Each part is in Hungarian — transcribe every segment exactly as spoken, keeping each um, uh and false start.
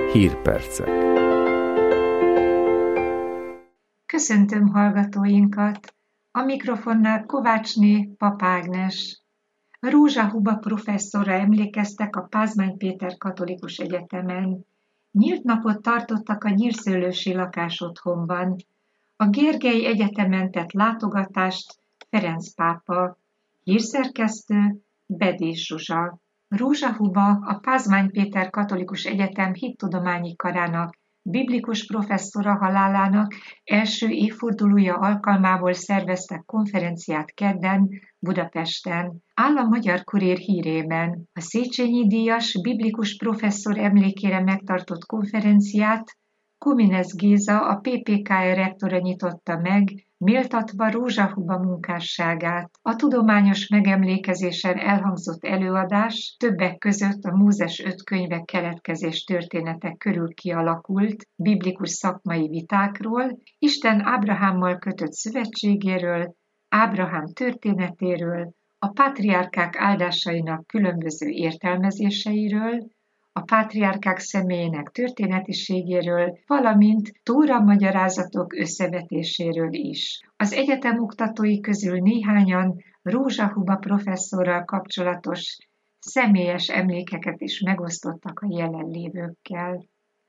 Hírpercek. Köszöntöm hallgatóinkat! A mikrofonnál Kovácsné Pap Ágnes. Rózsa Huba professzorra emlékeztek a Pázmány Péter Katolikus Egyetemen. Nyílt napot tartottak a nyírszőlősi lakásotthonban. A Gergely Egyetemen tett látogatást Ferenc pápa. Hírszerkesztő Bedés Zsuzsa. Rózsa Huba a Pázmány Péter Katolikus Egyetem hittudományi karának biblikus professzora halálának első évfordulója alkalmából szerveztek konferenciát kedden Budapesten. Áll a Magyar Kurér hírében. A Széchenyi díjas biblikus professzor emlékére megtartott konferenciát Kuminesz Géza, a pé pé ká er rektora nyitotta meg, méltatva Rózsa Huba munkásságát. A tudományos megemlékezésen elhangzott előadás többek között a Mózes öt könyve keletkezés történetek körül kialakult biblikus szakmai vitákról, Isten Ábrahámmal kötött szövetségéről, Ábrahám történetéről, a pátriárkák áldásainak különböző értelmezéseiről, a pátriárkák személyének történetiségéről, valamint tóra magyarázatok összevetéséről is. Az egyetem oktatói közül néhányan Rózsa Huba professzorral kapcsolatos személyes emlékeket is megosztottak a jelenlévőkkel.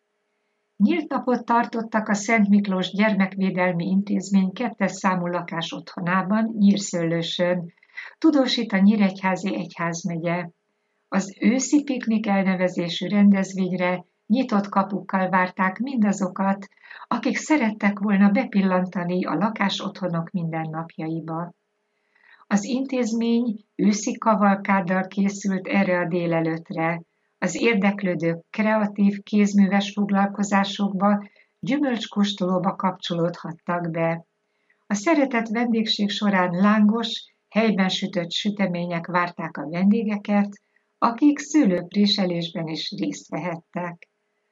Nyílt napot tartottak a Szent Miklós Gyermekvédelmi Intézmény kettes számú lakás otthonában, Nyírszőlősön, tudósít a Nyíregyházi Egyházmegye. Az őszi piknik elnevezésű rendezvényre nyitott kapukkal várták mindazokat, akik szerettek volna bepillantani a lakásotthonok mindennapjaiba. Az intézmény őszi kavalkáddal készült erre a délelőttre. Az érdeklődők kreatív kézműves foglalkozásokba, gyümölcskóstolóba kapcsolódhattak be. A szeretett vendégség során lángos, helyben sütött sütemények várták a vendégeket, akik szőlőpréselésben is részt vehettek.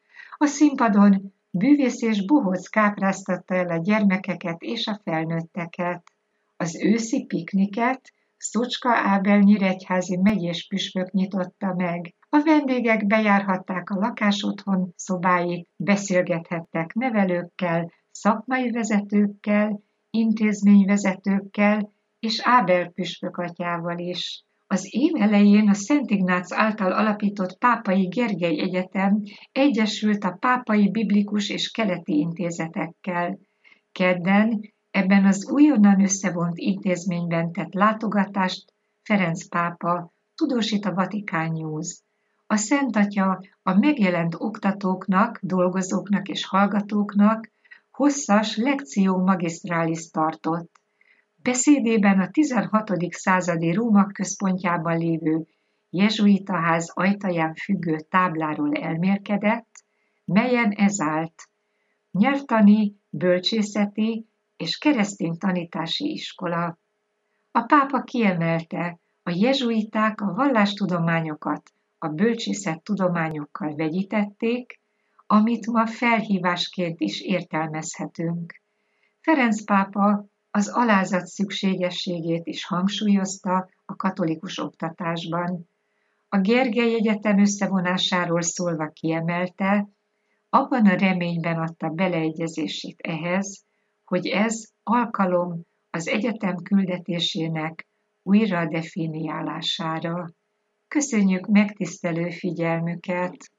A színpadon bűvész és bohóc kápráztatta el a gyermekeket és a felnőtteket. Az őszi pikniket Szocska Ábel nyíregyházi megyés püspök nyitotta meg. A vendégek bejárhatták a lakásotthon szobáit, beszélgethettek nevelőkkel, szakmai vezetőkkel, intézményvezetőkkel és Ábel püspök atyával is. Az év elején a Szent Ignác által alapított Pápai Gergely Egyetem egyesült a pápai biblikus és keleti intézetekkel. Kedden ebben az újonnan összevont intézményben tett látogatást Ferenc pápa, tudósít a Vatikán News. A Szent Atya a megjelent oktatóknak, dolgozóknak és hallgatóknak hosszas lectio magistralis tartott. Beszédében a tizenhatodik századi Róma központjában lévő jezsuitaház ajtaján függő tábláról elmélkedett, melyen ez állt: nyelvtani, bölcsészeti és keresztény tanítási iskola. A pápa kiemelte, a jezsuiták a vallástudományokat a bölcsészet tudományokkal vegyítették, amit ma felhívásként is értelmezhetünk. Ferenc pápa az alázat szükségességét is hangsúlyozta a katolikus oktatásban. A Gergely Egyetem összevonásáról szólva kiemelte, abban a reményben adta beleegyezését ehhez, hogy ez alkalom az egyetem küldetésének újra definiálására. Köszönjük megtisztelő figyelmüket!